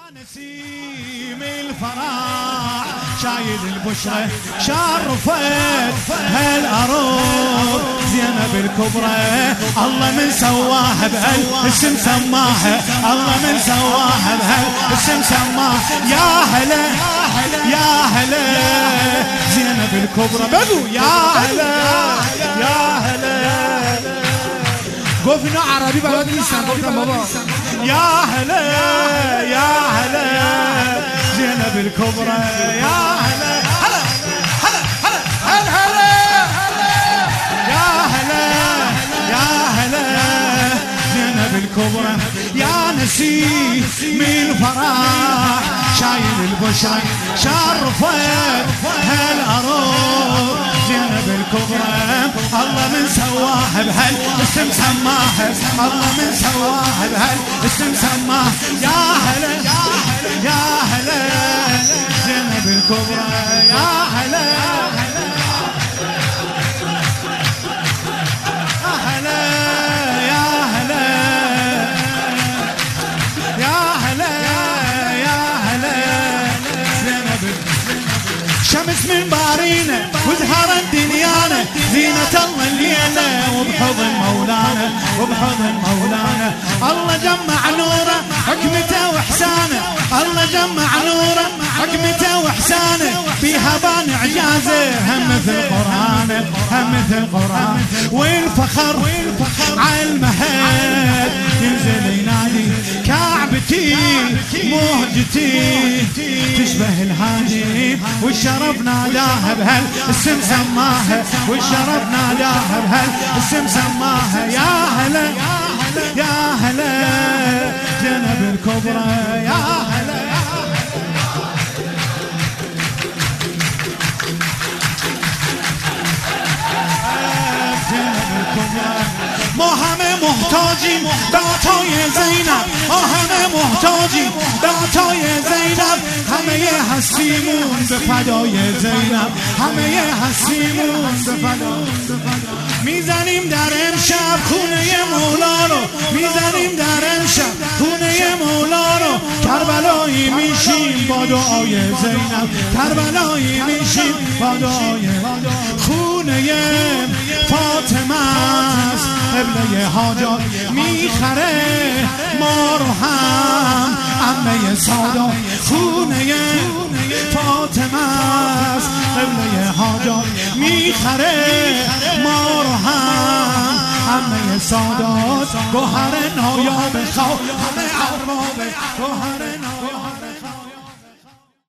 نسيم الفرح شايل البشرة شرفت هالأروض زينب الكبرى. الله من سواها بهالاسم سماها، الله من سواها بهالاسم سماها. يا هلا يا هلا زينب الكبرى بدو يا هلا يا هلا. قفنا عربي بعد لسان بابا. يا هلا يا هلا زينب الكبرى. يا هلا هلا هلا هلا هلا يا هلا يا هلا زينب الكبرى. يا نسيم الفرح شايل البشرة شرفت هالأروض زينب الكبرى. الله من سواها بهالاسم سماها، الله من سواها بهالاسم سماها. يا هلا يا هلا زينب الكبرى. يا هلا يا هلا يا هلا يا هلا زينب. شمس من بارينا وزهرت دنيانا زينة الله الليلة وبحضن مولانا وبحضن مولانا. الله جمع نوره حكمته واحسانه، الله جمع نوره حكمته واحسانه. بيها بان اعجازه هم مثل القرآن هم مثل القرآن. والفخر على المهد ينزل ينادي كعبتي مهجتي تشبه الهادي. والشرف ناداها بهالاسم سماها، والشرف ناداها بهالاسم سماها. يا هلا يا هلا زينب الكبرى. يا هلا زينب الكبرى. ما همه محتاجیم به عطای زینب، ما همه محتاجیم به عطای زینب. همه هستیمون به فدای زینب، همه هستیمون به فدای. میزنیم در امشب خونه مولا رو، میزنیم در امشب خونه مولا رو. کربلایی میشیم با دعای زینب، کربلایی میشیم با دعای. خونه فاطمه است قبله حاجات میخره ما رو هم عمه سادات. خونه فاطمه است قبله حاجات میخره ما رو هم عمه سادات. گوهر نایاب خواه همه ارباب گوهر